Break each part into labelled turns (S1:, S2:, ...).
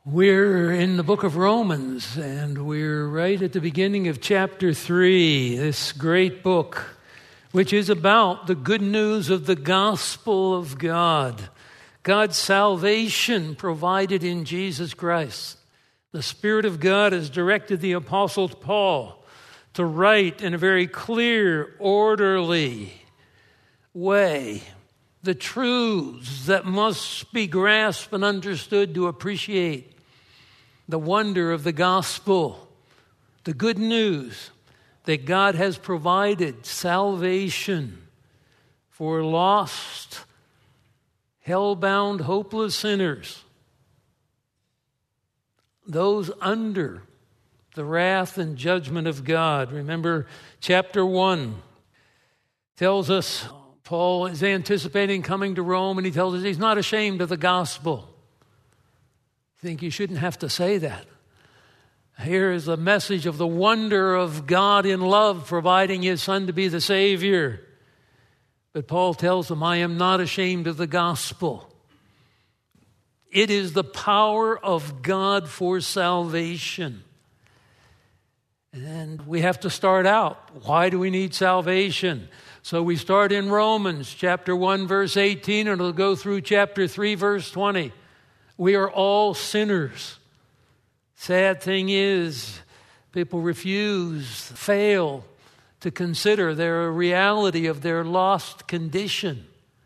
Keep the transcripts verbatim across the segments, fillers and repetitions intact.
S1: We're in the book of Romans, and we're right at the beginning of chapter three, this great book, which is about the good news of the gospel of God, God's salvation provided in Jesus Christ. The Spirit of God has directed the Apostle Paul to write in a very clear, orderly way the truths that must be grasped and understood to appreciate the wonder of the gospel, the good news that God has provided salvation for lost, hell-bound, hopeless sinners, those under the wrath and judgment of God. Remember, chapter one tells us Paul is anticipating coming to Rome, and he tells us he's not ashamed of the gospel. I think you shouldn't have to say that. Here is a message of the wonder of God in love providing his Son to be the Savior. But Paul tells them, I am not ashamed of the gospel. It is the power of God for salvation. And we have to start out. Why do we need salvation? So we start in Romans chapter one, verse eighteen, and it'll go through chapter three, verse twenty. We are all sinners. Sad thing is, people refuse, fail to consider their reality of their lost condition.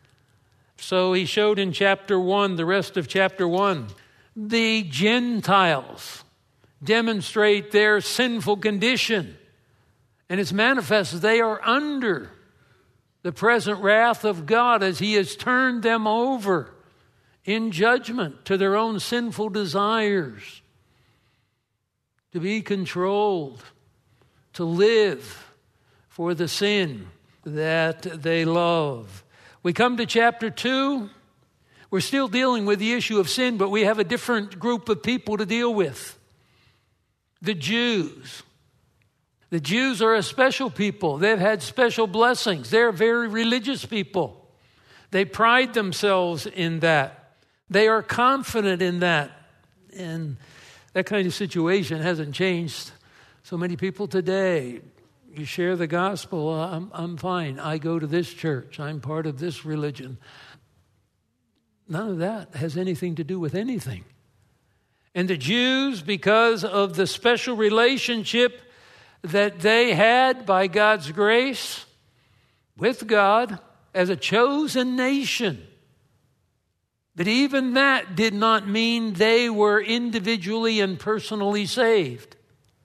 S1: So he showed in chapter one, the rest of chapter one, the Gentiles demonstrate their sinful condition. And it's manifest they are under the present wrath of God as he has turned them over in judgment to their own sinful desires, to be controlled, to live for the sin that they love. We come to chapter two. We're still dealing with the issue of sin, but we have a different group of people to deal with. The Jews. The Jews are a special people. They've had special blessings. They're very religious people. They pride themselves in that. They are confident in that. And that kind of situation hasn't changed. So many people today, you share the gospel, I'm, I'm fine. I go to this church. I'm part of this religion. None of that has anything to do with anything. And the Jews, because of the special relationship that they had by God's grace with God as a chosen nation, but even that did not mean they were individually and personally saved.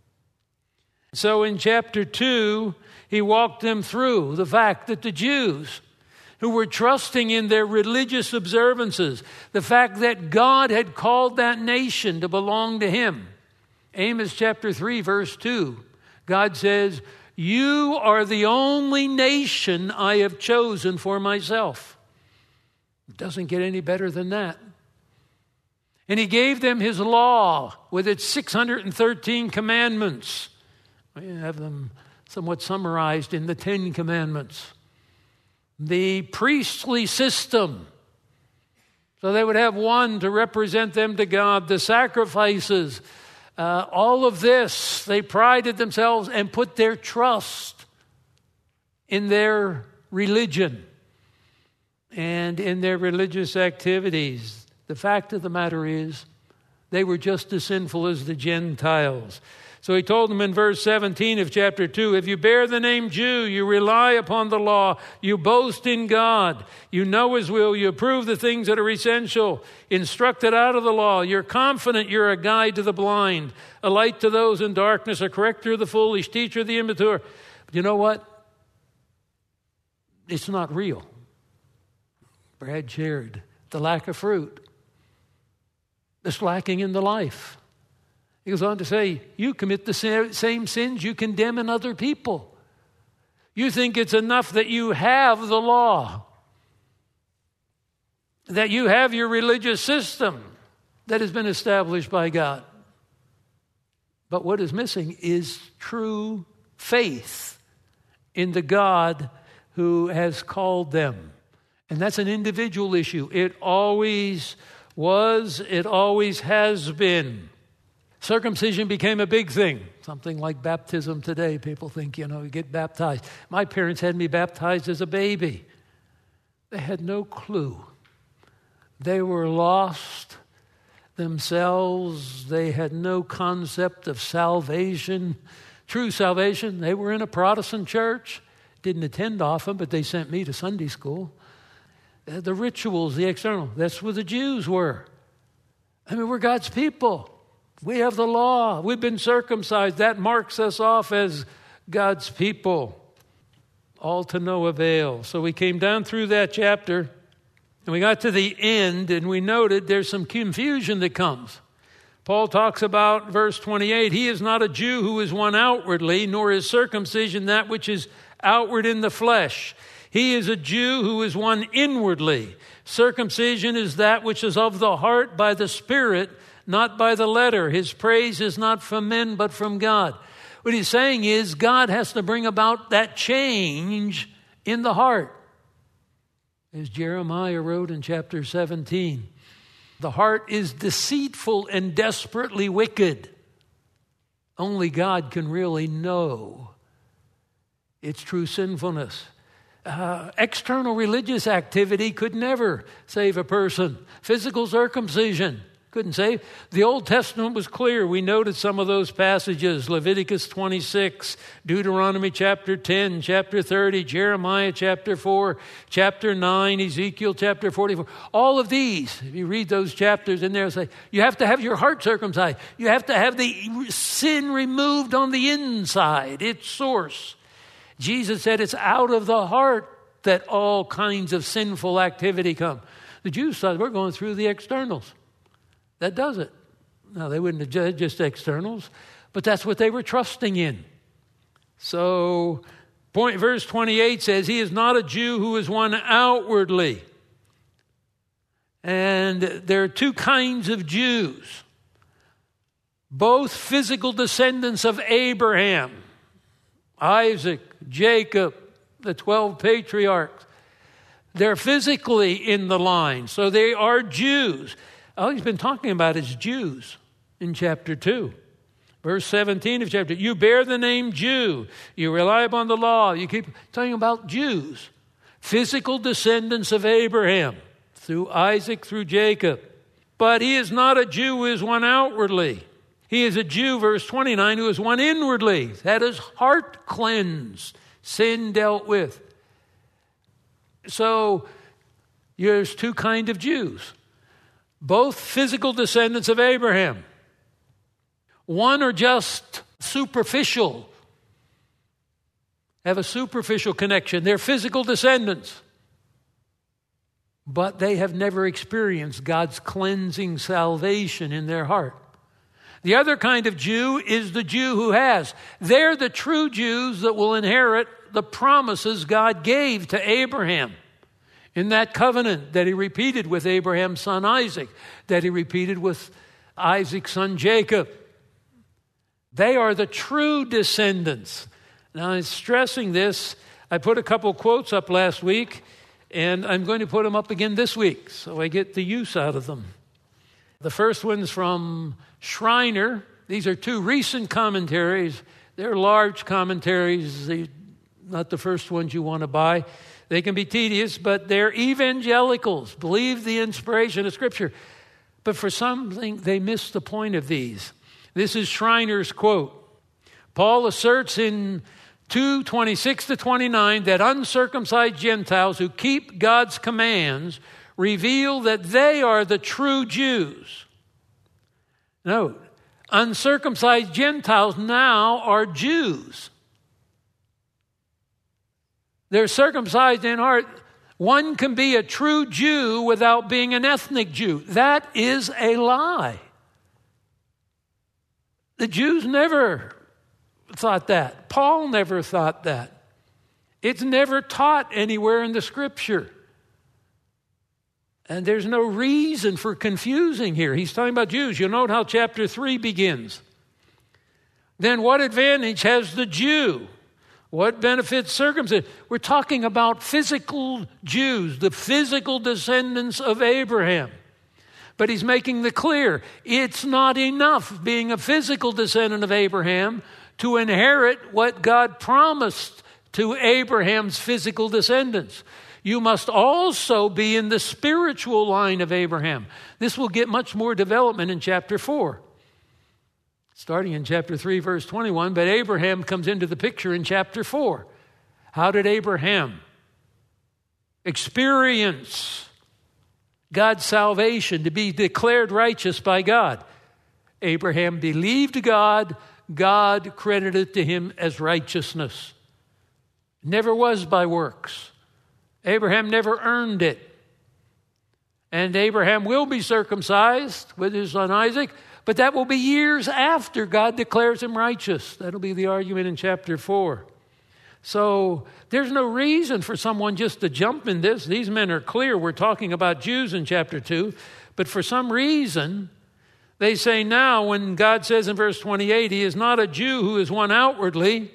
S1: So in chapter two, he walked them through the fact that the Jews who were trusting in their religious observances, the fact that God had called that nation to belong to him. Amos chapter three, verse two, God says, you are the only nation I have chosen for myself. It doesn't get any better than that. And he gave them his law with its six hundred thirteen commandments. We have them somewhat summarized in the Ten Commandments. The priestly system, so they would have one to represent them to God. The sacrifices, uh, all of this, they prided themselves and put their trust in their religion and in their religious activities. The fact of the matter is, they were just as sinful as the Gentiles. So he told them in verse seventeen of chapter two, if you bear the name Jew, you rely upon the law, you boast in God, you know his will, you approve the things that are essential, instructed out of the law, you're confident you're a guide to the blind, a light to those in darkness, a corrector of the foolish, teacher of the immature. But you know what? It's not real. Brad shared the lack of fruit. It's lacking in the life. He goes on to say, you commit the same sins you condemn in other people. You think it's enough that you have the law, that you have your religious system that has been established by God. But what is missing is true faith in the God who has called them. And that's an individual issue. It always was, it always has been. Circumcision became a big thing, something like baptism today. People think, you know, you get baptized. My parents had me baptized as a baby. They had no clue. They were lost themselves. They had no concept of salvation, true salvation. They were in a Protestant church, didn't attend often, but they sent me to Sunday school. The rituals, the external, that's where the Jews were. I mean, we're God's people. We have the law. We've been circumcised. That marks us off as God's people. All to no avail. So we came down through that chapter, and we got to the end, and we noted there's some confusion that comes. Paul talks about verse twenty-eight, he is not a Jew who is one outwardly, nor is circumcision that which is outward in the flesh. He is a Jew who is one inwardly. Circumcision is that which is of the heart by the Spirit, not by the letter. His praise is not from men, but from God. What he's saying is God has to bring about that change in the heart. As Jeremiah wrote in chapter seventeen, the heart is deceitful and desperately wicked. Only God can really know its true sinfulness. Uh, external religious activity could never save a person. Physical circumcision couldn't save. The Old Testament was clear. We noted some of those passages. Leviticus twenty-six, Deuteronomy chapter ten, chapter thirty, Jeremiah chapter four, chapter nine, Ezekiel chapter forty-four. All of these, if you read those chapters in there, say, you have to have your heart circumcised. You have to have the sin removed on the inside, its source. Jesus said it's out of the heart that all kinds of sinful activity come. The Jews thought we're going through the externals. That does it. Now, they wouldn't have judged just externals, but that's what they were trusting in. So, point, verse twenty-eight says, he is not a Jew who is one outwardly. And there are two kinds of Jews, both physical descendants of Abraham, Isaac, Jacob, the twelve patriarchs. They're physically in the line, so they are Jews. All he's been talking about is Jews in chapter two. Verse seventeen of chapter two. You bear the name Jew. You rely upon the law. You keep talking about Jews. Physical descendants of Abraham through Isaac, through Jacob. But he is not a Jew who is one outwardly. He is a Jew, verse twenty-nine, who is one inwardly. Had his heart cleansed, sin dealt with. So there's two kinds of Jews. Both physical descendants of Abraham. One are just superficial, have a superficial connection. They're physical descendants, but they have never experienced God's cleansing salvation in their heart. The other kind of Jew is the Jew who has. They're the true Jews that will inherit the promises God gave to Abraham in that covenant that he repeated with Abraham's son Isaac, that he repeated with Isaac's son Jacob. They are the true descendants. Now, I'm stressing this. I put a couple quotes up last week, and I'm going to put them up again this week so I get the use out of them. The first one's from Schreiner. These are two recent commentaries. They're large commentaries. They're not the first ones you want to buy. They can be tedious, but they're evangelicals, believe the inspiration of Scripture. But for something, they miss the point of these. This is Schreiner's quote. Paul asserts in two twenty-six to twenty-nine that uncircumcised Gentiles who keep God's commands reveal that they are the true Jews. Note, uncircumcised Gentiles now are Jews. They're circumcised in heart. One can be a true Jew without being an ethnic Jew. That is a lie. The Jews never thought that. Paul never thought that. It's never taught anywhere in the Scripture. And there's no reason for confusing here. He's talking about Jews. You'll note how chapter three begins. Then what advantage has the Jew? What benefits circumcision? We're talking about physical Jews, the physical descendants of Abraham. But he's making the clear, it's not enough being a physical descendant of Abraham to inherit what God promised to Abraham's physical descendants. You must also be in the spiritual line of Abraham. This will get much more development in chapter four. Starting in chapter three, verse twenty-one, but Abraham comes into the picture in chapter four. How did Abraham experience God's salvation, to be declared righteous by God? Abraham believed God, God credited it to him as righteousness. Never was by works. Abraham never earned it. And Abraham will be circumcised with his son Isaac, but that will be years after God declares him righteous. That'll be the argument in chapter four. So there's no reason for someone just to jump in this. These men are clear. We're talking about Jews in chapter two. But for some reason, they say now when God says in verse twenty-eight, he is not a Jew who is one outwardly,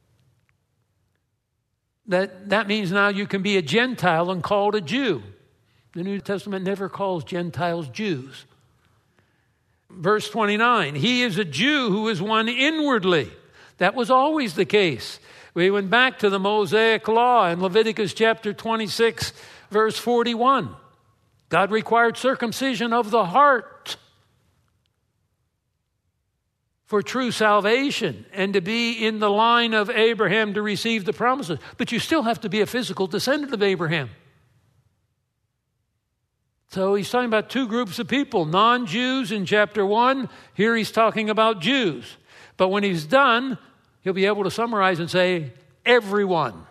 S1: that that means now you can be a Gentile and called a Jew. The New Testament never calls Gentiles Jews. Verse twenty-nine, he is a Jew who is one inwardly. That was always the case. We went back to the Mosaic law in Leviticus chapter twenty-six, verse forty-one. God required circumcision of the heart for true salvation and to be in the line of Abraham to receive the promises. But you still have to be a physical descendant of Abraham. So he's talking about two groups of people, non-Jews in chapter one. Here he's talking about Jews. But when he's done, he'll be able to summarize and say, everyone,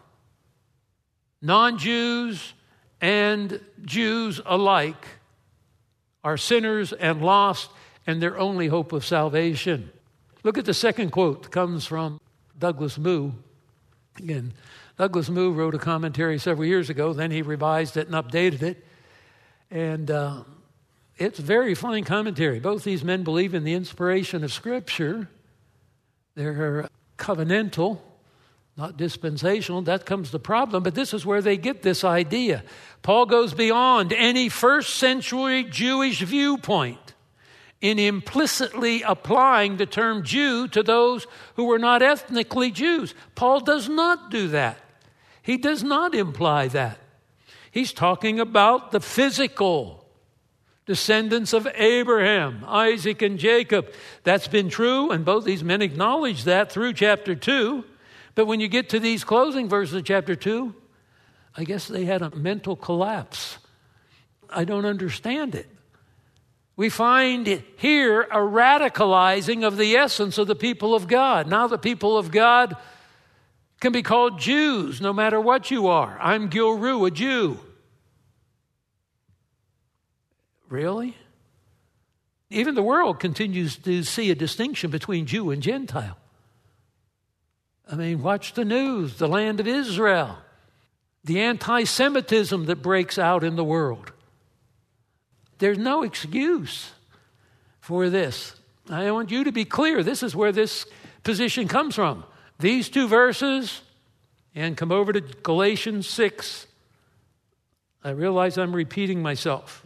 S1: non-Jews and Jews alike, are sinners and lost, and their only hope of salvation. Look at the second quote. It comes from Douglas Moo. Again, Douglas Moo wrote a commentary several years ago. Then he revised it and updated it. And uh, it's a very fine commentary. Both these men believe in the inspiration of Scripture. They're covenantal, not dispensational. That comes the problem. But this is where they get this idea. Paul goes beyond any first century Jewish viewpoint in implicitly applying the term Jew to those who were not ethnically Jews. Paul does not do that. He does not imply that. He's talking about the physical descendants of Abraham, Isaac, and Jacob. That's been true, and both these men acknowledge that through chapter two. But when you get to these closing verses of chapter two, I guess they had a mental collapse. I don't understand it. We find here a radicalizing of the essence of the people of God. Now the people of God can be called Jews no matter what you are. I'm Gilru, a Jew. Really? Even the world continues to see a distinction between Jew and Gentile. I mean, watch the news, the land of Israel, the anti-Semitism that breaks out in the world. There's no excuse for this. I want you to be clear. This is where this position comes from. These two verses, and come over to Galatians six. I realize I'm repeating myself.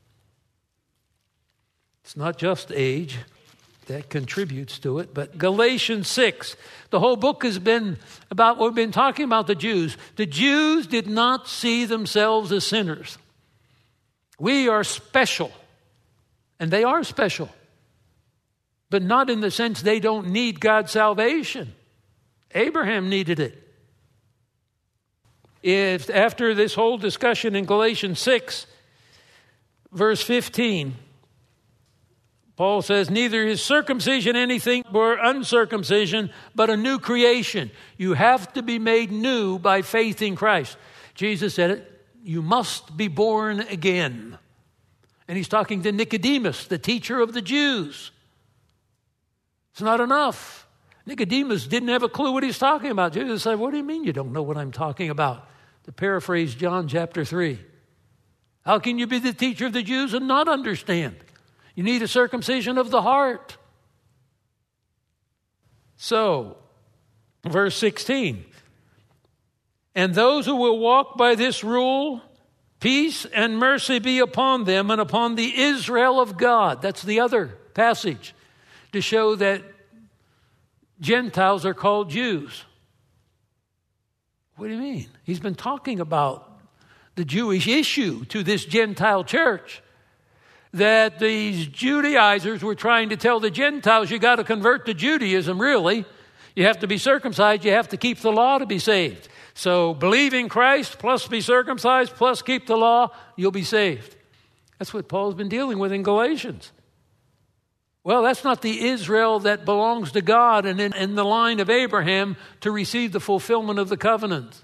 S1: It's not just age that contributes to it, but Galatians six. The whole book has been about what we've been talking about, the Jews. The Jews did not see themselves as sinners. We are special, and they are special, but not in the sense they don't need God's salvation. Abraham needed it. If after this whole discussion in Galatians six, verse fifteen, Paul says, neither is circumcision anything or uncircumcision, but a new creation. You have to be made new by faith in Christ. Jesus said it, you must be born again. And he's talking to Nicodemus, the teacher of the Jews. It's not enough. Nicodemus didn't have a clue what he's talking about. Jesus said, what do you mean you don't know what I'm talking about? To paraphrase John chapter three. How can you be the teacher of the Jews and not understand? You need a circumcision of the heart. So, verse sixteen. And those who will walk by this rule Peace and mercy be upon them and upon the Israel of God. That's the other passage to show that Gentiles are called Jews. What do you mean? He's been talking about the Jewish issue to this Gentile church, that these Judaizers were trying to tell the Gentiles, you got to convert to Judaism, really. You have to be circumcised. You have to keep the law to be saved. So believe in Christ, plus be circumcised, plus keep the law, you'll be saved. That's what Paul's been dealing with in Galatians. Well, that's not the Israel that belongs to God and in, in the line of Abraham to receive the fulfillment of the covenant.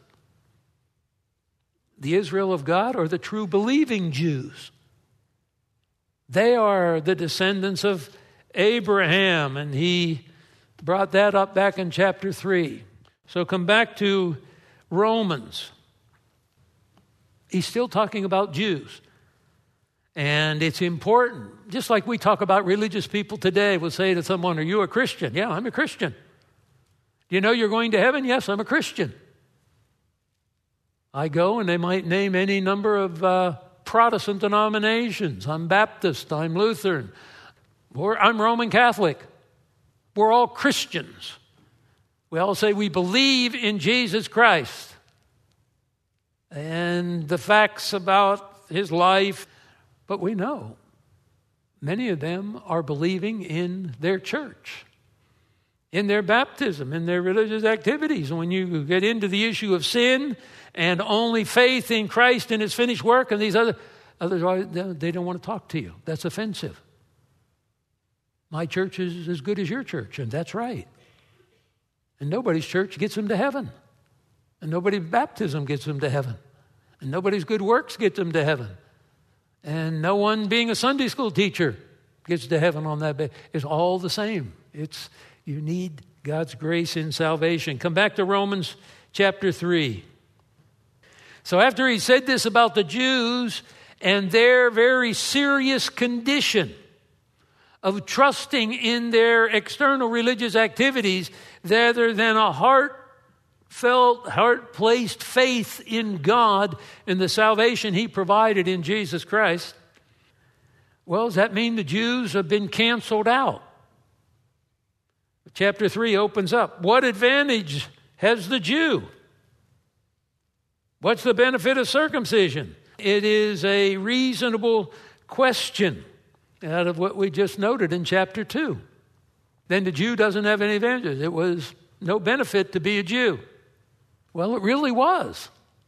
S1: The Israel of God are the true believing Jews. They are the descendants of Abraham, and he brought that up back in chapter three. So come back to Romans. He's still talking about Jews. And it's important. Just like we talk about religious people today, we'll say to someone, are you a Christian? Yeah, I'm a Christian. Do you know you're going to heaven? Yes, I'm a Christian. I go and they might name any number of uh, Protestant denominations. I'm Baptist, I'm Lutheran, or I'm Roman Catholic. We're all Christians. We all say we believe in Jesus Christ and the facts about his life. But we know many of them are believing in their church, in their baptism, in their religious activities. And when you get into the issue of sin and only faith in Christ and his finished work, and these other others, they don't want to talk to you. That's offensive. My church is as good as your church, and that's right. And nobody's church gets them to heaven. And nobody's baptism gets them to heaven. And nobody's good works gets them to heaven. And no one being a Sunday school teacher gets to heaven on that bed. It's all the same. It's you need God's grace in salvation. Come back to Romans chapter three. So after he said this about the Jews and their very serious condition of trusting in their external religious activities rather than a heartfelt, heart-placed faith in God and the salvation he provided in Jesus Christ. Well, does that mean the Jews have been canceled out? Chapter three opens up. What advantage has the Jew? What's the benefit of circumcision? It is a reasonable question out of what we just noted in chapter two. Then the Jew doesn't have any advantages. It was no benefit to be a Jew. Well, it really was.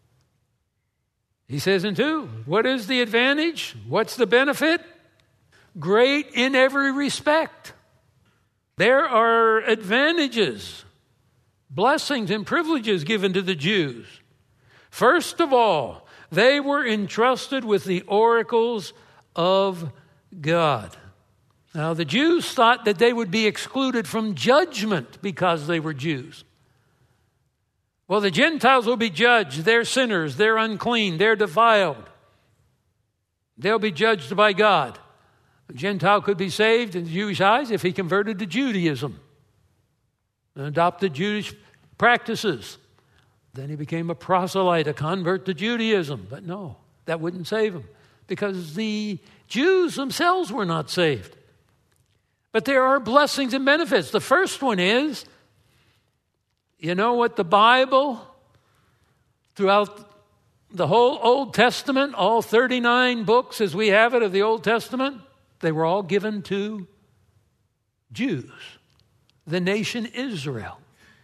S1: He says in two, what is the advantage? What's the benefit? Great in every respect. There are advantages, blessings, and privileges given to the Jews. First of all, they were entrusted with the oracles of God. Now, the Jews thought that they would be excluded from judgment because they were Jews. Well, the Gentiles will be judged. They're sinners. They're unclean. They're defiled. They'll be judged by God. A Gentile could be saved in the Jewish eyes if he converted to Judaism and adopted Jewish practices. Then he became a proselyte, a convert to Judaism. But no, that wouldn't save him because the Jews themselves were not saved. But there are blessings and benefits. The first one is, you know what the Bible, throughout the whole Old Testament, all thirty-nine books as we have it of the Old Testament, they were all given to Jews, the nation Israel.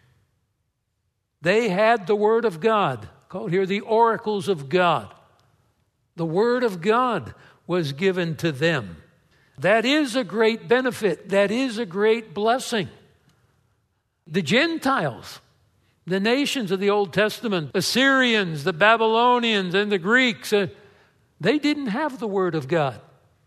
S1: They had the Word of God, called here the oracles of God. The Word of God was given to them. That is a great benefit. That is a great blessing. The Gentiles, the nations of the Old Testament, Assyrians, the Babylonians, and the Greeks, uh, they didn't have the Word of God.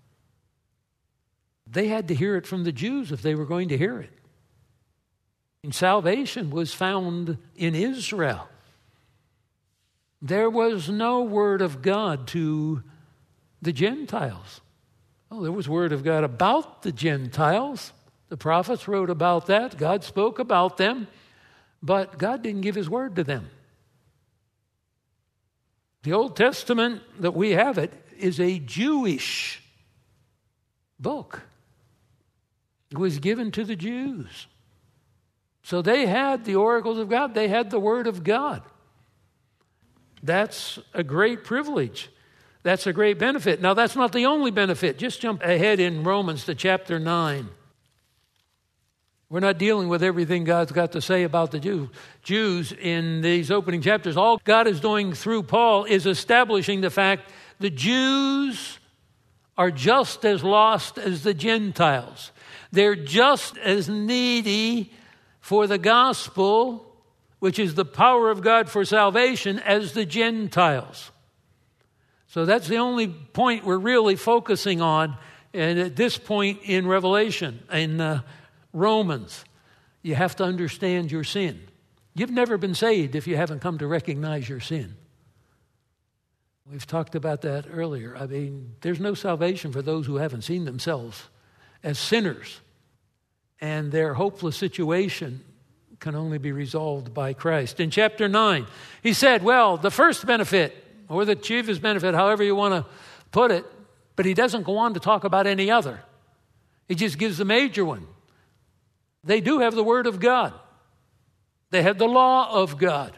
S1: They had to hear it from the Jews if they were going to hear it. And salvation was found in Israel. There was no Word of God to the Gentiles. Oh, there was Word of God about the Gentiles. The prophets wrote about that. God spoke about them. But God didn't give His Word to them. The Old Testament that we have it is a Jewish book. It was given to the Jews. So they had the oracles of God. They had the Word of God. That's a great privilege. That's a great benefit. Now, that's not the only benefit. Just jump ahead in Romans to chapter nine. We're not dealing with everything God's got to say about the Jews. Jews in these opening chapters, all God is doing through Paul is establishing the fact the Jews are just as lost as the Gentiles. They're just as needy for the gospel, which is the power of God for salvation, as the Gentiles. So that's the only point we're really focusing on, and at this point in Revelation, in uh, Romans, you have to understand your sin. You've never been saved if you haven't come to recognize your sin. We've talked about that earlier. I mean, there's no salvation for those who haven't seen themselves as sinners. And their hopeless situation can only be resolved by Christ. In chapter nine, he said, well, the first benefit, or the chiefest benefit, however you want to put it, but he doesn't go on to talk about any other. He just gives the major one. They do have the Word of God. They have the law of God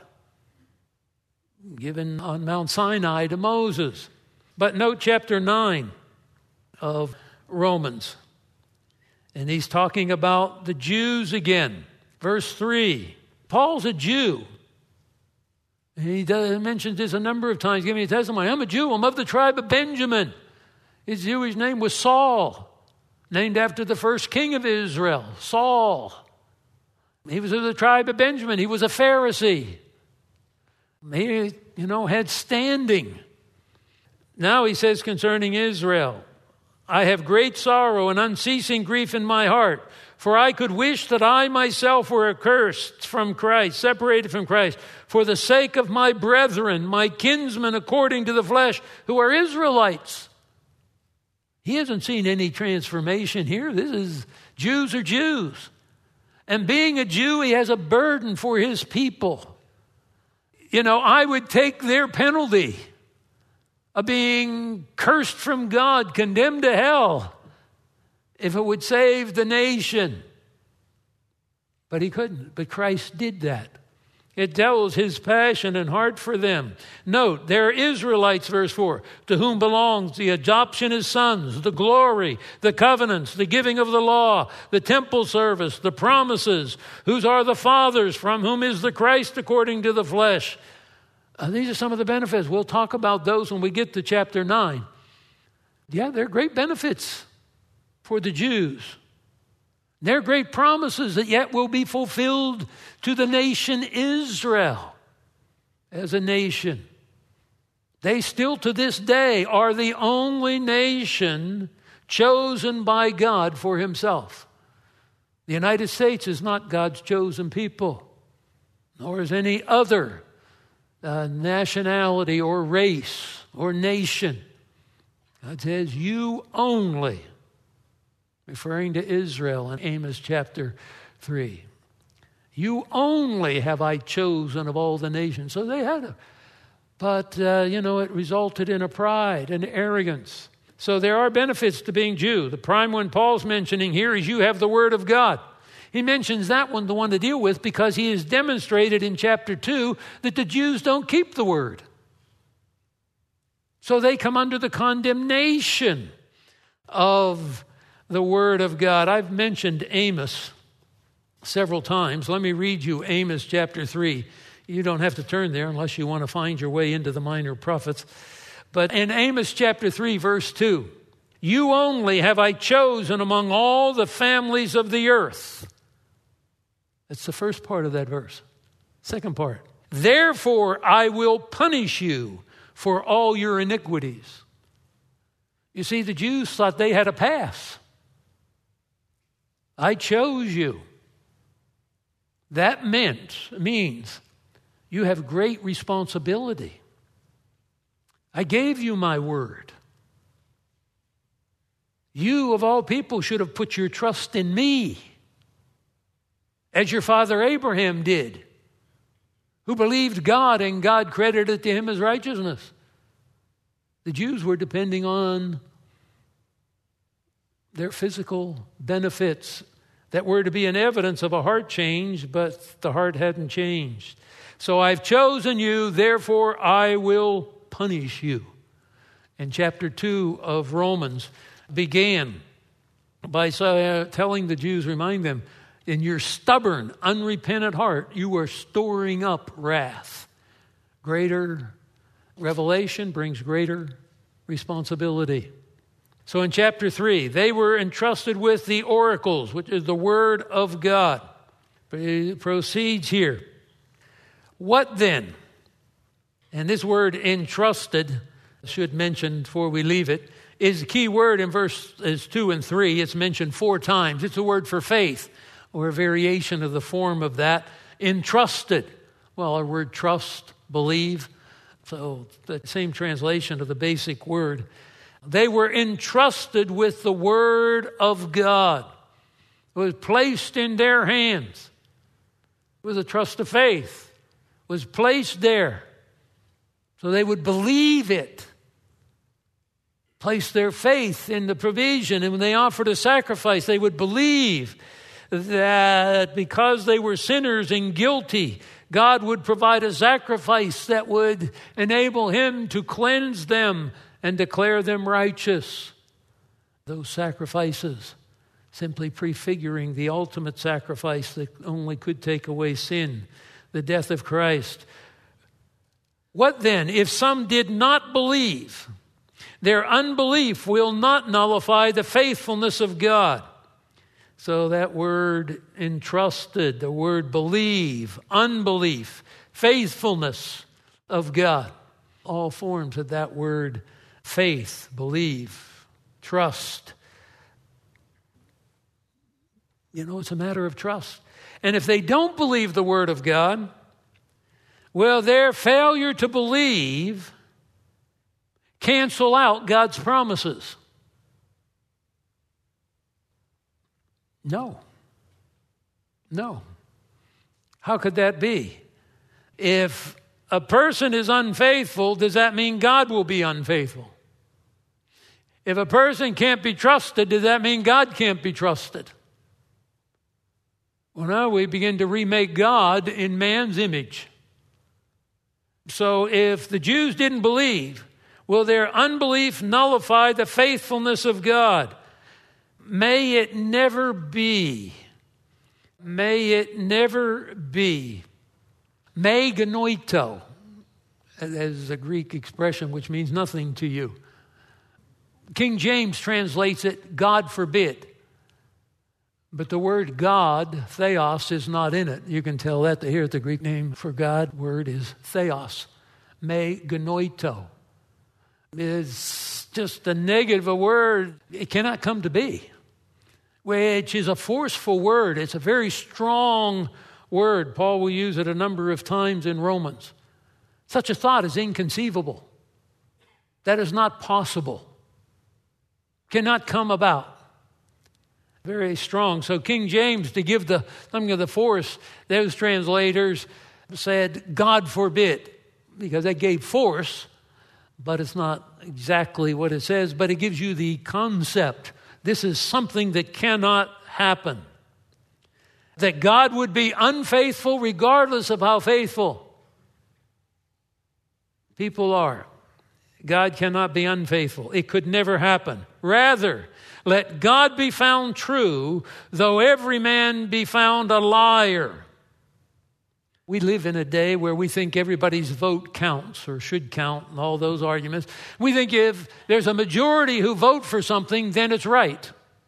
S1: given on Mount Sinai to Moses. But note chapter nine of Romans. And he's talking about the Jews again. Verse three. Paul's a Jew. He does, mentions this a number of times, giving a testimony. I'm a Jew. I'm of the tribe of Benjamin. His Jewish name was Saul, named after the first king of Israel, Saul. He was of the tribe of Benjamin. He was a Pharisee. He, you know, had standing. Now he says concerning Israel, I have great sorrow and unceasing grief in my heart, for I could wish that I myself were accursed from Christ, separated from Christ, for the sake of my brethren, my kinsmen according to the flesh, who are Israelites. He hasn't seen any transformation here. This is Jews are Jews. And being a Jew, he has a burden for his people. You know, I would take their penalty of being cursed from God, condemned to hell, if it would save the nation. But he couldn't. But Christ did that. It tells his passion and heart for them. Note, they're Israelites, verse four, to whom belongs the adoption as sons, the glory, the covenants, the giving of the law, the temple service, the promises, whose are the fathers, from whom is the Christ according to the flesh. Uh, these are some of the benefits. We'll talk about those when we get to chapter nine. Yeah, they're great benefits for the Jews. They're great promises that yet will be fulfilled to the nation Israel as a nation. They still to this day are the only nation chosen by God for himself. The United States is not God's chosen people, nor is any other uh, nationality or race or nation. God says, you only, referring to Israel in Amos chapter three. You only have I chosen of all the nations. So they had a, but, uh, you know, it resulted in a pride and arrogance. So there are benefits to being Jew. The prime one Paul's mentioning here is you have the Word of God. He mentions that one, the one to deal with, because he has demonstrated in chapter two that the Jews don't keep the Word. So they come under the condemnation of the Word of God. I've mentioned Amos several times. Let me read you Amos chapter three. You don't have to turn there unless you want to find your way into the minor prophets. But in Amos chapter three, verse two, you only have I chosen among all the families of the earth. That's the first part of that verse. Second part, therefore I will punish you for all your iniquities. You see, the Jews thought they had a pass. I chose you. That meant, means you have great responsibility. I gave you my word. You, of all people, should have put your trust in me, as your father Abraham did. who believed God and God credited it to him as righteousness. The Jews were depending on their physical benefits that were to be an evidence of a heart change, but the heart hadn't changed. So I've chosen you, therefore I will punish you. And chapter two of Romans began by uh, telling the Jews, remind them, in your stubborn, unrepentant heart, you are storing up wrath. Greater revelation brings greater responsibility. So in chapter three, they were entrusted with the oracles, which is the word of God. It proceeds here. What then? And this word entrusted, should mention before we leave it, is the key word in verses two and three. It's mentioned four times. It's a word for faith, or a variation of the form of that. Entrusted. Well, our word trust, believe. So the same translation of the basic word. They were entrusted with the word of God. It was placed in their hands. It was a trust of faith. It was placed there so they would believe it. Place their faith in the provision. And when they offered a sacrifice, they would believe that because they were sinners and guilty, God would provide a sacrifice that would enable him to cleanse them and declare them righteous. Those sacrifices simply prefiguring the ultimate sacrifice that only could take away sin, the death of Christ. What then, if some did not believe? Their unbelief will not nullify the faithfulness of God. So that word entrusted, the word believe, unbelief, faithfulness of God, all forms of that word faith, believe, trust. You know, it's a matter of trust. And if they don't believe the word of God, well, their failure to believe cancel out God's promises. No. No. How could that be? If a person is unfaithful, does that mean God will be unfaithful? If a person can't be trusted, does that mean God can't be trusted? Well, now we begin to remake God in man's image. So if the Jews didn't believe, will their unbelief nullify the faithfulness of God? May it never be. May it never be. Me genoito, as a Greek expression which means nothing to you. King James translates it, God forbid. But the word God, theos, is not in it. You can tell that here at the Greek name for God word is theos. Me genoito. It's just a negative a word. It cannot come to be. Which is a forceful word. It's a very strong word. Paul will use it a number of times in Romans. Such a thought is inconceivable. That is not possible. Cannot come about. Very strong. So King James, to give the something of the force, those translators said, God forbid, because they gave force, but it's not exactly what it says, but it gives you the concept. This is something that cannot happen. That God would be unfaithful regardless of how faithful people are. God cannot be unfaithful. It could never happen. Rather, let God be found true, though every man be found a liar. We live in a day where we think everybody's vote counts or should count and all those arguments. We think if there's a majority who vote for something, then it's right.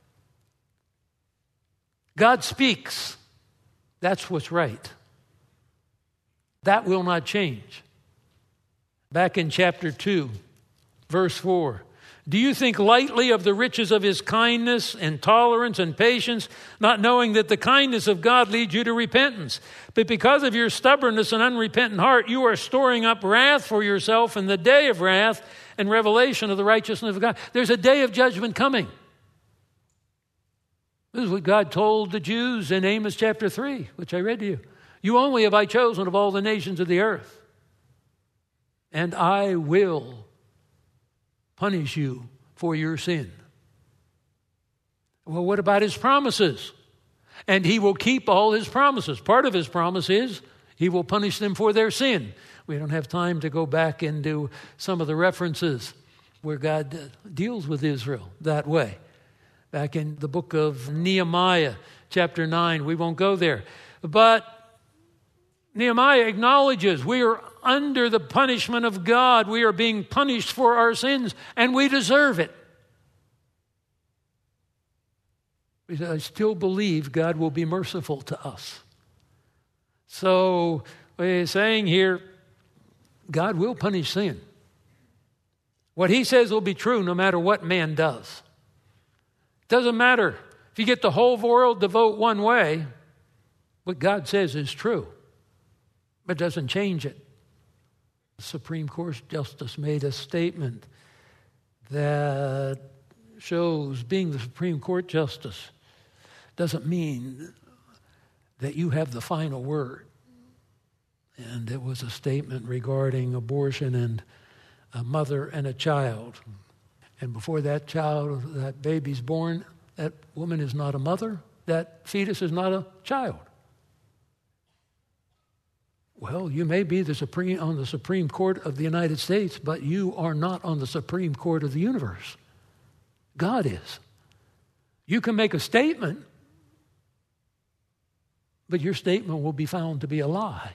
S1: God speaks. That's what's right. That will not change. Back in chapter two, verse four. Do you think lightly of the riches of his kindness and tolerance and patience, not knowing that the kindness of God leads you to repentance? But because of your stubbornness and unrepentant heart, you are storing up wrath for yourself in the day of wrath and revelation of the righteousness of God. There's a day of judgment coming. This is what God told the Jews in Amos chapter three, which I read to you. You only have I chosen of all the nations of the earth. And I will punish you for your sin. Well, what about his promises? And he will keep all his promises. Part of his promise is he will punish them for their sin. We don't have time to go back into some of the references where God deals with Israel that way. Back in the book of Nehemiah, chapter nine, we won't go there. But Nehemiah acknowledges we are under the punishment of God. We are being punished for our sins, and we deserve it. I still believe God will be merciful to us. So, what he's saying here, God will punish sin. What he says will be true no matter what man does. It doesn't matter if you get the whole world to vote one way, what God says is true. But doesn't change it. The Supreme Court Justice made a statement that shows being the Supreme Court Justice doesn't mean that you have the final word. And it was a statement regarding abortion and a mother and a child. And before that child, that baby's born, that woman is not a mother, that fetus is not a child. Well, you may be the Supreme, on the Supreme Court of the United States, but you are not on the Supreme Court of the universe. God is. You can make a statement, but your statement will be found to be a lie.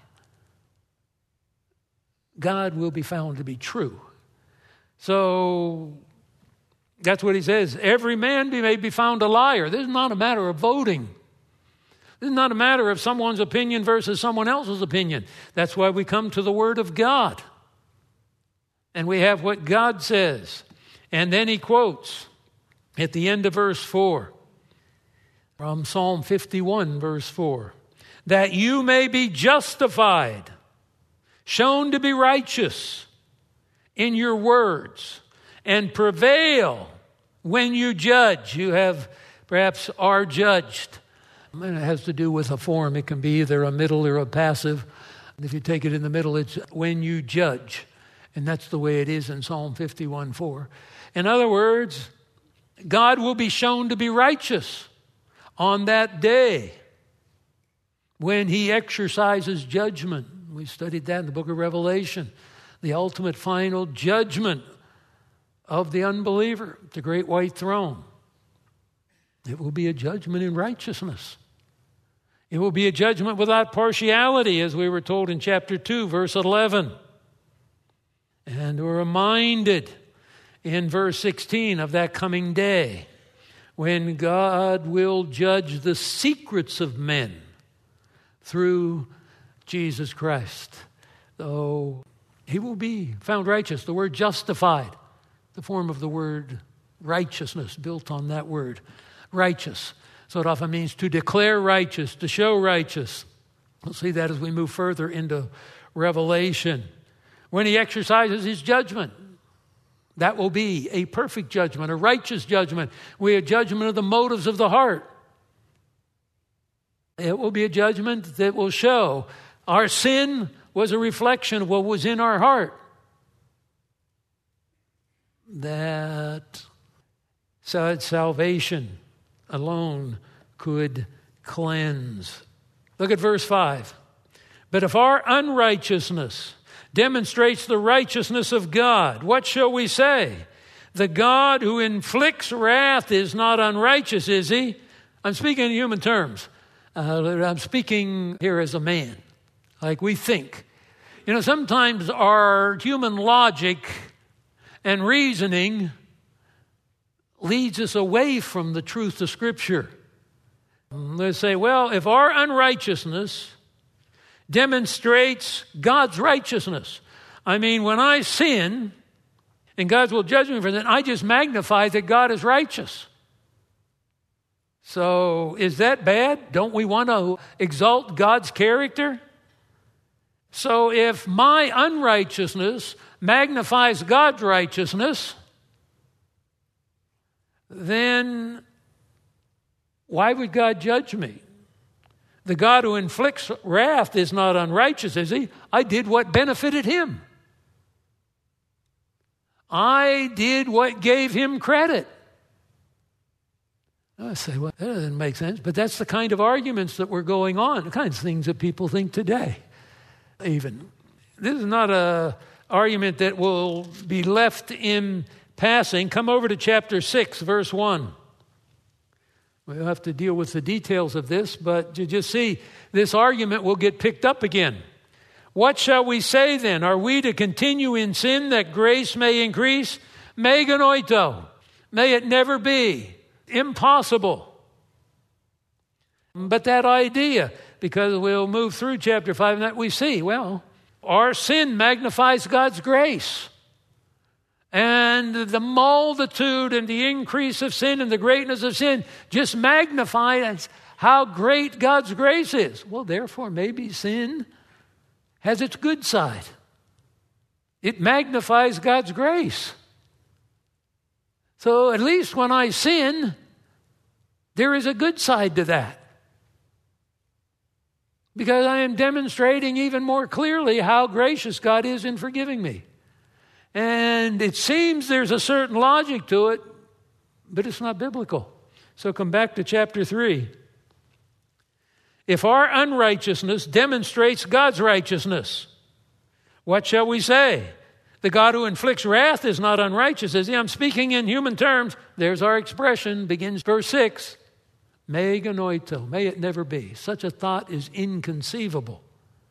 S1: God will be found to be true. So that's what he says. Every man be, may be found a liar. This is not a matter of voting. This is not a matter of someone's opinion versus someone else's opinion. That's why we come to the Word of God. And we have what God says. And then he quotes at the end of verse four from Psalm fifty-one, verse four, that you may be justified, shown to be righteous in your words, and prevail when you judge. You have perhaps are judged. And it has to do with a form. It can be either a middle or a passive. And if you take it in the middle, it's when you judge. And that's the way it is in Psalm fifty-one four. In other words, God will be shown to be righteous on that day when he exercises judgment. We studied that in the book of Revelation. The ultimate final judgment of the unbeliever, the great white throne. It will be a judgment in righteousness. It will be a judgment without partiality, as we were told in chapter two, verse eleven. And we're reminded in verse sixteen of that coming day when God will judge the secrets of men through Jesus Christ. Though he will be found righteous. The word justified, the form of the word righteousness, built on that word. Righteous. So it often means to declare righteous, to show righteous. We'll see that as we move further into Revelation. When he exercises his judgment, that will be a perfect judgment, a righteous judgment. We have judgment of the motives of the heart. It will be a judgment that will show our sin was a reflection of what was in our heart. That salvation alone could cleanse. Look at verse five. But if our unrighteousness demonstrates the righteousness of God, what shall we say? The God who inflicts wrath is not unrighteous, is he? I'm speaking in human terms. Uh, I'm speaking here as a man, like we think. You know, sometimes our human logic and reasoning leads us away from the truth of Scripture. Let's say, well, if our unrighteousness demonstrates God's righteousness, I mean, when I sin and God will judge me for that, I just magnify that God is righteous. So is that bad? Don't we want to exalt God's character? So if my unrighteousness magnifies God's righteousness, then why would God judge me? The God who inflicts wrath is not unrighteous, is he? I did what benefited him. I did what gave him credit. I say, well, that doesn't make sense. But that's the kind of arguments that were going on, the kinds of things that people think today. Even this is not a argument that will be left in passing. Come over to chapter six, verse one. We'll have to deal with the details of this, but you just see this argument will get picked up again. What shall we say then? Are we to continue in sin that grace may increase? Meganoito. May it never be. Impossible. But that idea, because we'll move through chapter five and that we see, well, our sin magnifies God's grace. And the multitude and the increase of sin and the greatness of sin just magnifies how great God's grace is. Well, therefore, maybe sin has its good side. It magnifies God's grace. So at least when I sin, there is a good side to that. Because I am demonstrating even more clearly how gracious God is in forgiving me. And it seems there's a certain logic to it, but it's not biblical. So come back to chapter three. If our unrighteousness demonstrates God's righteousness, what shall we say? The God who inflicts wrath is not unrighteous, is he? I'm speaking in human terms. There's our expression, begins verse six. Meganoito, may it never be. Such a thought is inconceivable.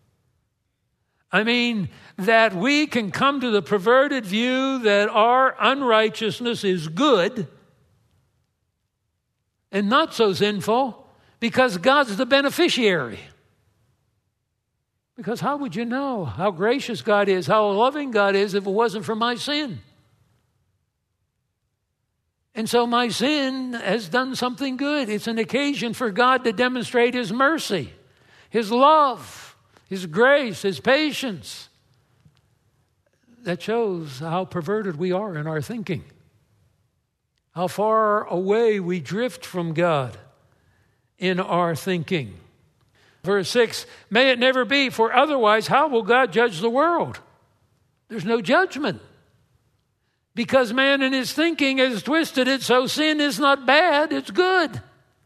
S1: I mean, that we can come to the perverted view that our unrighteousness is good and not so sinful because God's the beneficiary. Because how would you know how gracious God is, how loving God is if it wasn't for my sin? And so my sin has done something good. It's an occasion for God to demonstrate his mercy, his love, his grace, his patience. That shows how perverted we are in our thinking, how far away we drift from God in our thinking. Verse six, may it never be, for otherwise how will God judge the world? There's no judgment. Because man in his thinking has twisted it so sin is not bad, it's good.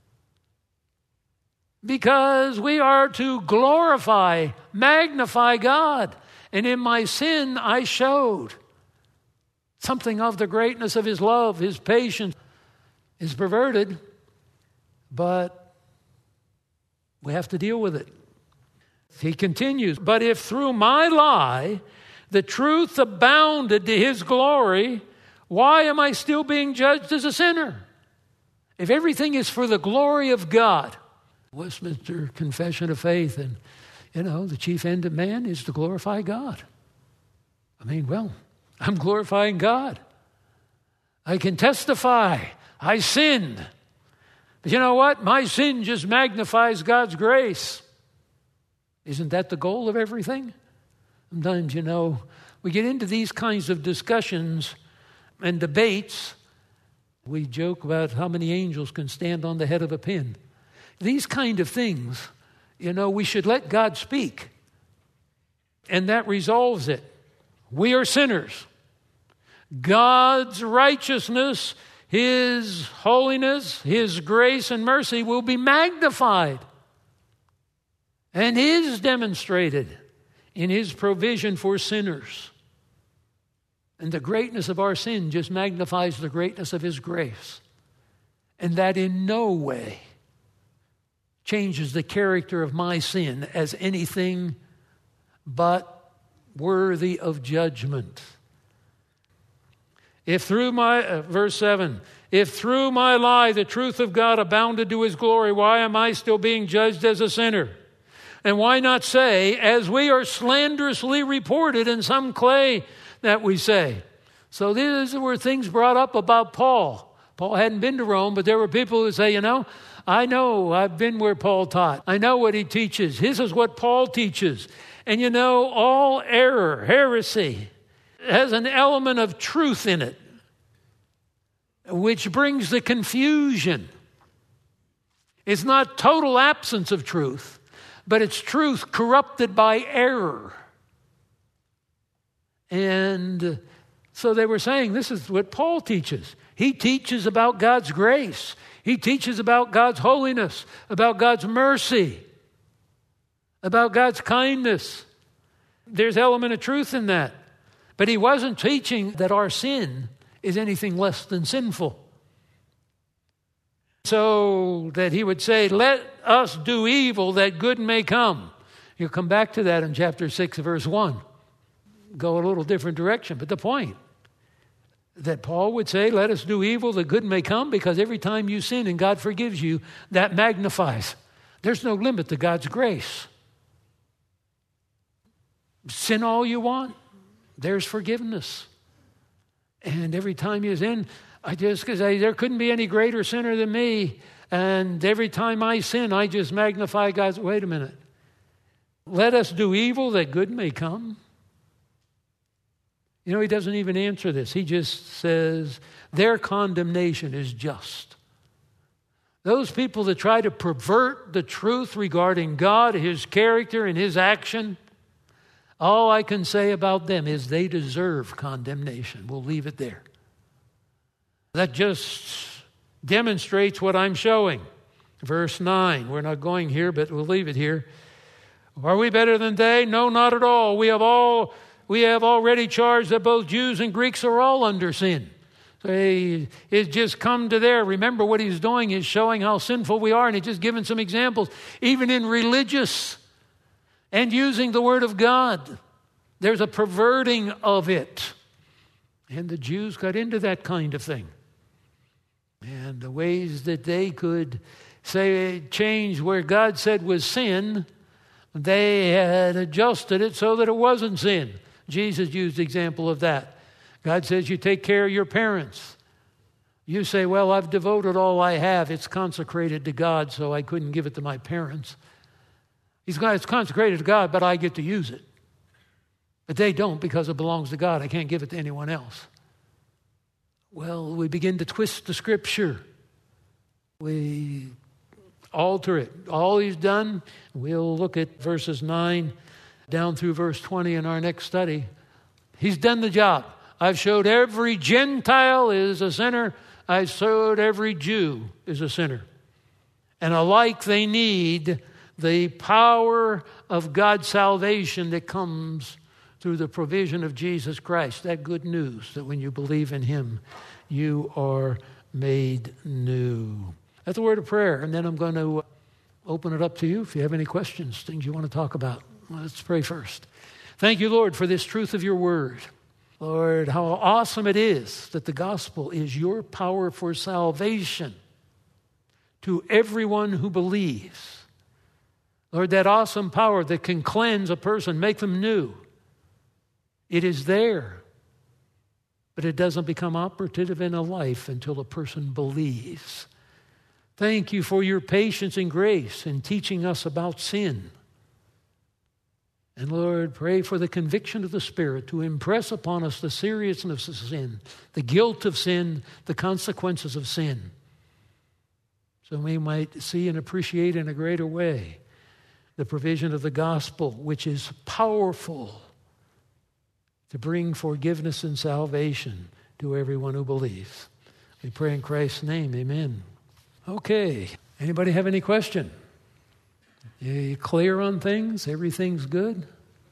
S1: Because we are to glorify, magnify God. And in my sin I showed something of the greatness of his love, his patience. Is perverted, but we have to deal with it. He continues, but if through my lie the truth abounded to his glory, why am I still being judged as a sinner? If everything is for the glory of God, Westminster Confession of Faith, and, you know, the chief end of man is to glorify God. I mean, well, I'm glorifying God. I can testify I sinned. But you know what? My sin just magnifies God's grace. Isn't that the goal of everything? Sometimes, you know, we get into these kinds of discussions and debates. We joke about how many angels can stand on the head of a pin. These kind of things, you know, we should let God speak. And that resolves it. We are sinners. God's righteousness, his holiness, his grace and mercy will be magnified and is demonstrated in his provision for sinners. And the greatness of our sin just magnifies the greatness of his grace. And that in no way changes the character of my sin as anything but worthy of judgment. If through my, uh, verse seven, if through my lie the truth of God abounded to his glory, why am I still being judged as a sinner? And why not say, as we are slanderously reported in some clay that we say. So these were things brought up about Paul. Paul hadn't been to Rome, but there were people who say, you know, I know I've been where Paul taught. I know what he teaches. This is what Paul teaches. And you know, all error, heresy, has an element of truth in it, which brings the confusion. It's not total absence of truth, but it's truth corrupted by error. And so they were saying, this is what Paul teaches. He teaches about God's grace. He teaches about God's holiness, about God's mercy, about God's kindness. There's an element of truth in that. But he wasn't teaching that our sin is anything less than sinful. So that he would say, let us do evil that good may come. You'll come back to that in chapter six, verse one. Go a little different direction. But the point that Paul would say, let us do evil that good may come, because every time you sin and God forgives you, that magnifies. There's no limit to God's grace. Sin all you want, there's forgiveness. And every time you sin, I just could say, there couldn't be any greater sinner than me. And every time I sin, I just magnify God's, wait a minute. Let us do evil that good may come. You know, he doesn't even answer this. He just says, their condemnation is just. Those people that try to pervert the truth regarding God, His character, and His action, all I can say about them is they deserve condemnation. We'll leave it there. That just demonstrates what I'm showing. Verse nine, we're not going here, but we'll leave it here. Are we better than they? No, not at all. We have all... We have already charged that both Jews and Greeks are all under sin. So he, it's just come to there. Remember, what he's doing is showing how sinful we are, and he's just giving some examples. Even in religious and using the Word of God, there's a perverting of it. And the Jews got into that kind of thing. And the ways that they could say change where God said was sin, they had adjusted it so that it wasn't sin. Jesus used the example of that. God says you take care of your parents. You say, well, I've devoted all I have. It's consecrated to God, so I couldn't give it to my parents. He's got, it's consecrated to God, but I get to use it. But they don't, because it belongs to God. I can't give it to anyone else. Well, we begin to twist the Scripture. We alter it. All he's done, we'll look at verses nine down through verse twenty in our next study. He's done the job. I've showed every Gentile is a sinner. I've showed every Jew is a sinner. And alike they need the power of God's salvation that comes through the provision of Jesus Christ. That good news that when you believe in Him, you are made new. That's a word of prayer. And then I'm going to open it up to you if you have any questions, things you want to talk about. Let's pray first. Thank you, Lord, for this truth of your word. Lord, how awesome it is that the gospel is your power for salvation to everyone who believes. Lord, that awesome power that can cleanse a person, make them new. It is there, but it doesn't become operative in a life until a person believes. Thank you for your patience and grace in teaching us about sin. And Lord, pray for the conviction of the Spirit to impress upon us the seriousness of sin, the guilt of sin, the consequences of sin, so we might see and appreciate in a greater way the provision of the gospel, which is powerful to bring forgiveness and salvation to everyone who believes. We pray in Christ's name, amen. Okay, anybody have any question? You clear on things? Everything's good?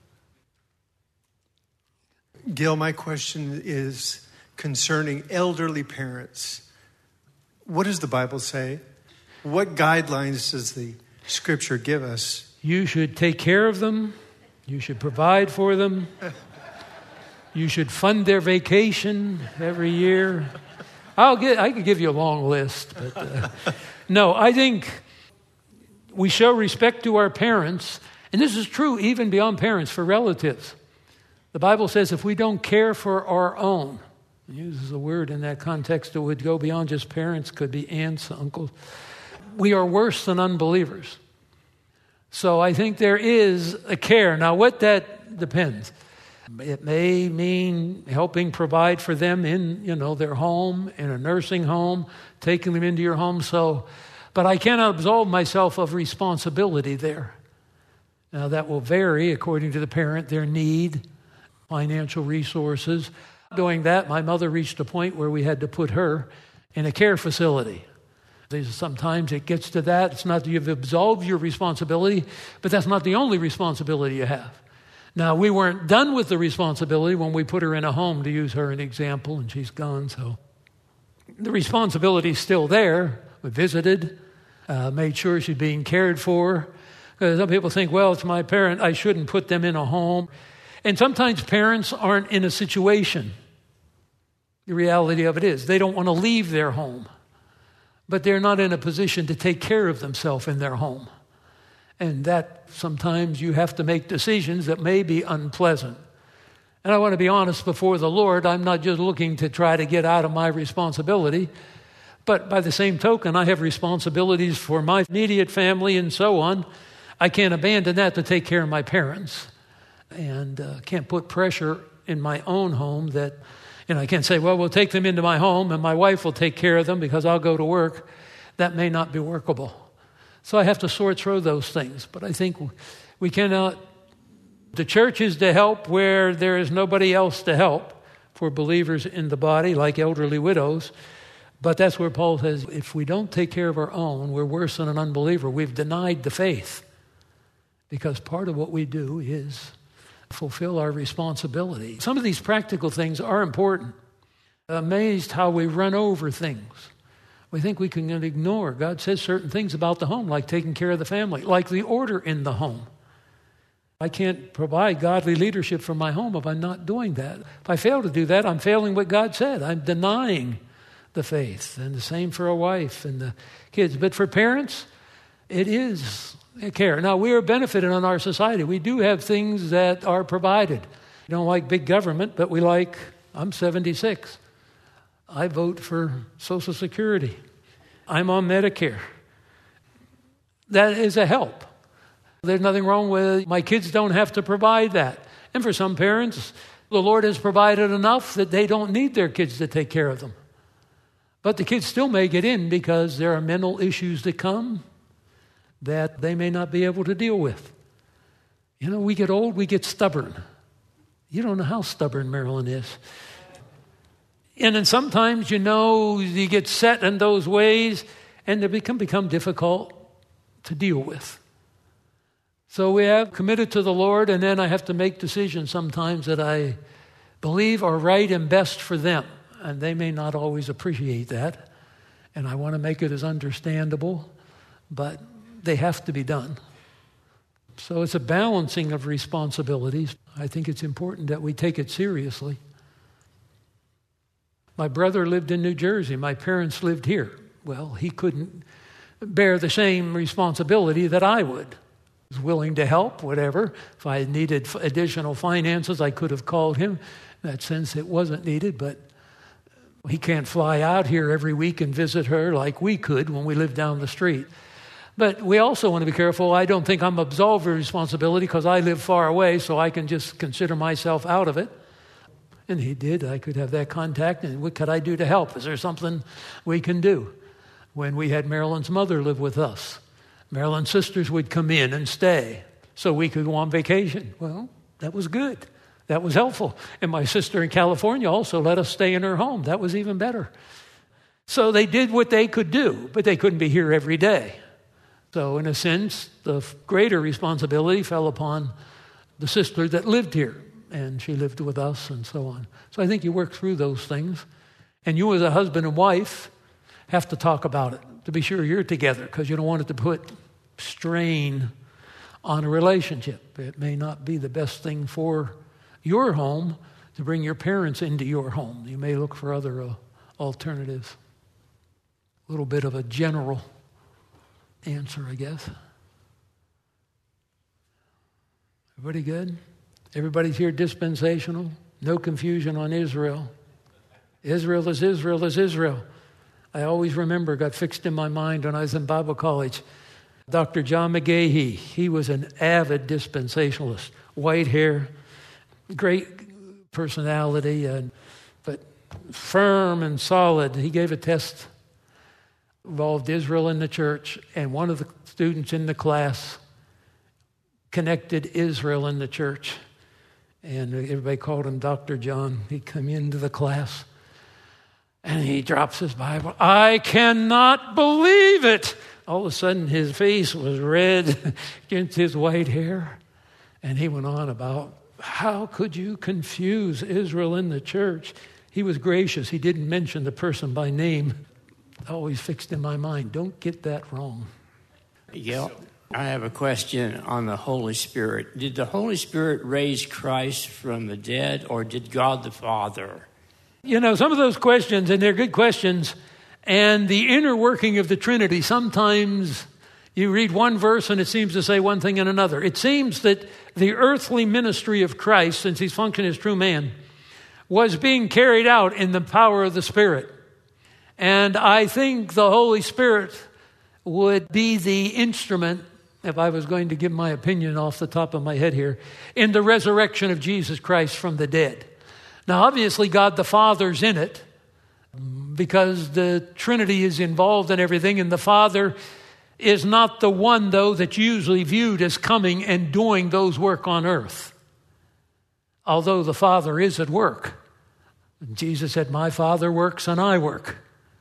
S2: Gil, my question is concerning elderly parents. What does the Bible say? What guidelines does the Scripture give us?
S1: You should take care of them. You should provide for them. You should fund their vacation every year. I'll get, I could give you a long list. But uh, no, I think we show respect to our parents, and this is true even beyond parents, for relatives. The Bible says if we don't care for our own, it uses a word in that context that would go beyond just parents, could be aunts, uncles, we are worse than unbelievers. So I think there is a care. Now, what that depends. It may mean helping provide for them in, you know, their home, in a nursing home, taking them into your home. So, but I cannot absolve myself of responsibility there. Now, that will vary according to the parent, their need, financial resources. Doing that, my mother reached a point where we had to put her in a care facility. Sometimes it gets to that. It's not that you've absolved your responsibility, but that's not the only responsibility you have. Now, we weren't done with the responsibility when we put her in a home, to use her an example, and she's gone, so the responsibility is still there. We visited, uh, made sure she's being cared for. Because some people think, well, it's my parent, I shouldn't put them in a home. And sometimes parents aren't in a situation. The reality of it is they don't want to leave their home, but they're not in a position to take care of themselves in their home. And that sometimes you have to make decisions that may be unpleasant. And I want to be honest before the Lord, I'm not just looking to try to get out of my responsibility, but by the same token, I have responsibilities for my immediate family and so on. I can't abandon that to take care of my parents, and uh, can't put pressure in my own home that, you know, I can't say, well, we'll take them into my home and my wife will take care of them because I'll go to work. That may not be workable. So I have to sort through those things. But I think we cannot, the church is to help where there is nobody else to help for believers in the body, like elderly widows. But that's where Paul says, if we don't take care of our own, we're worse than an unbeliever. We've denied the faith. Because part of what we do is fulfill our responsibility. Some of these practical things are important. Amazed how we run over things. We think we can ignore. God says certain things about the home, like taking care of the family, like the order in the home. I can't provide godly leadership for my home if I'm not doing that. If I fail to do that, I'm failing what God said. I'm denying the faith. And the same for a wife and the kids. But for parents, it is care. Now, we are benefited in our society. We do have things that are provided. We don't like big government, but we like, I'm seventy-six. I vote for Social Security. I'm on Medicare. That is a help. There's nothing wrong with it. My kids don't have to provide that. And for some parents, the Lord has provided enough that they don't need their kids to take care of them. But the kids still may get in because there are mental issues that come that they may not be able to deal with. You know, we get old, we get stubborn. You don't know how stubborn Marilyn is. And then sometimes, you know, you get set in those ways and they become, become difficult to deal with. So we have committed to the Lord, and then I have to make decisions sometimes that I believe are right and best for them. And they may not always appreciate that. And I want to make it as understandable, but they have to be done. So it's a balancing of responsibilities. I think it's important that we take it seriously. My brother lived in New Jersey. My parents lived here. Well, he couldn't bear the same responsibility that I would. He was willing to help, whatever. If I needed additional finances, I could have called him. In that sense, it wasn't needed, but he can't fly out here every week and visit her like we could when we lived down the street. But we also want to be careful. I don't think I'm absolved of responsibility because I live far away, so I can just consider myself out of it. And he did. I could have that contact. And what could I do to help? Is there something we can do? When we had Marilyn's mother live with us, Marilyn's sisters would come in and stay so we could go on vacation. Well, that was good. That was helpful. And my sister in California also let us stay in her home. That was even better. So they did what they could do, but they couldn't be here every day. So in a sense, the greater responsibility fell upon the sister that lived here, and she lived with us and so on. So I think you work through those things. And you as a husband and wife have to talk about it to be sure you're together, because you don't want it to put strain on a relationship. It may not be the best thing for your home to bring your parents into your home. You may look for other uh, alternatives. A little bit of a general answer, I guess. Everybody good? Everybody's here dispensational? No confusion on Israel. Israel is Israel is Israel. I always remember, got fixed in my mind when I was in Bible college. Doctor John McGahee, he was an avid dispensationalist. White hair, great personality, and but firm and solid. He gave a test, involved Israel in the church, and one of the students in the class connected Israel in the church. And everybody called him Doctor John. He'd come into the class and he drops his Bible. I cannot believe it. All of a sudden his face was red against his white hair. And he went on about, how could you confuse Israel in the church? He was gracious. He didn't mention the person by name. Always fixed in my mind. Don't get that wrong.
S3: Yeah. I have a question on the Holy Spirit. Did the Holy Spirit raise Christ from the dead, or did God the Father?
S1: You know, some of those questions, and they're good questions, and the inner working of the Trinity, sometimes you read one verse and it seems to say one thing and another. It seems that the earthly ministry of Christ, since he's functioned as true man, was being carried out in the power of the Spirit. And I think the Holy Spirit would be the instrument, if I was going to give my opinion off the top of my head here, in the resurrection of Jesus Christ from the dead. Now, obviously, God the Father's in it because the Trinity is involved in everything, and the Father is not the one, though, that's usually viewed as coming and doing those work on earth. Although the Father is at work. Jesus said, my Father works and I work.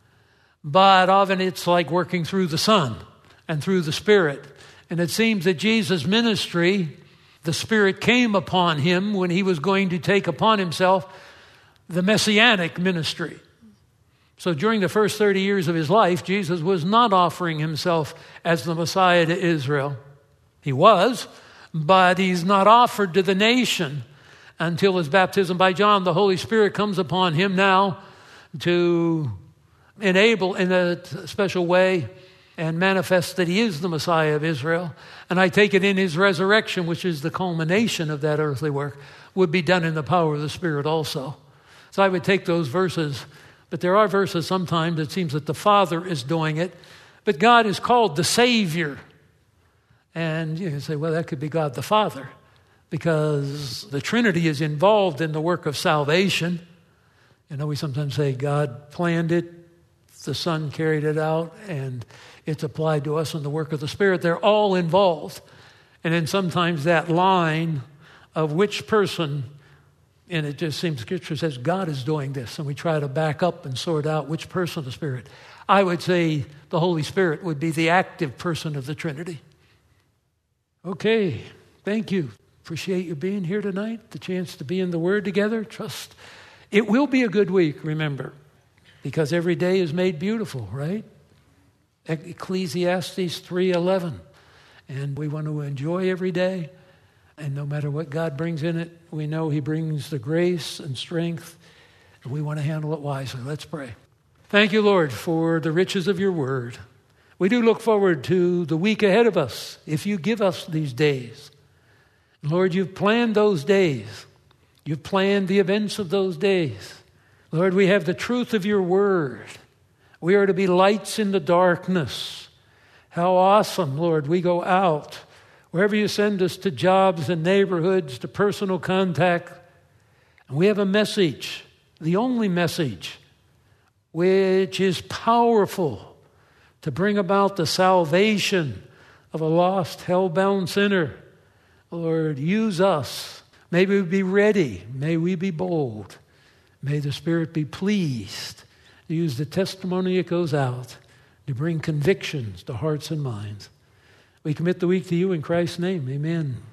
S1: But often it's like working through the Son and through the Spirit. And it seems that Jesus' ministry, the Spirit came upon him when he was going to take upon himself the Messianic ministry. So during the first thirty years of his life, Jesus was not offering himself as the Messiah to Israel. He was, but he's not offered to the nation until his baptism by John. The Holy Spirit comes upon him now to enable in a special way and manifest that he is the Messiah of Israel. And I take it in his resurrection, which is the culmination of that earthly work, would be done in the power of the Spirit also. So I would take those verses, but there are verses sometimes it seems that the Father is doing it, but God is called the Savior. And you can say, well, that could be God the Father, because the Trinity is involved in the work of salvation. You know, we sometimes say God planned it, the Son carried it out, and it's applied to us in the work of the Spirit. They're all involved. And then sometimes that line of which person, and it just seems Scripture says God is doing this, and we try to back up and sort out which person of the Spirit. I would say the Holy Spirit would be the active person of the Trinity. Okay, thank you. Appreciate you being here tonight, the chance to be in the Word together. Trust it will be a good week, remember, because every day is made beautiful, right? Ecclesiastes three eleven. And we want to enjoy every day. And no matter what God brings in it, we know he brings the grace and strength. And we want to handle it wisely. Let's pray. Thank you, Lord, for the riches of your word. We do look forward to the week ahead of us, if you give us these days. Lord, you've planned those days. You've planned the events of those days. Lord, we have the truth of your word. We are to be lights in the darkness. How awesome, Lord, we go out. Wherever you send us, to jobs and neighborhoods, to personal contact. And we have a message, the only message, which is powerful to bring about the salvation of a lost, hell-bound sinner. Lord, use us. May we be ready. May we be bold. May the Spirit be pleased to use the testimony that goes out to bring convictions to hearts and minds. We commit the week to you in Christ's name. Amen.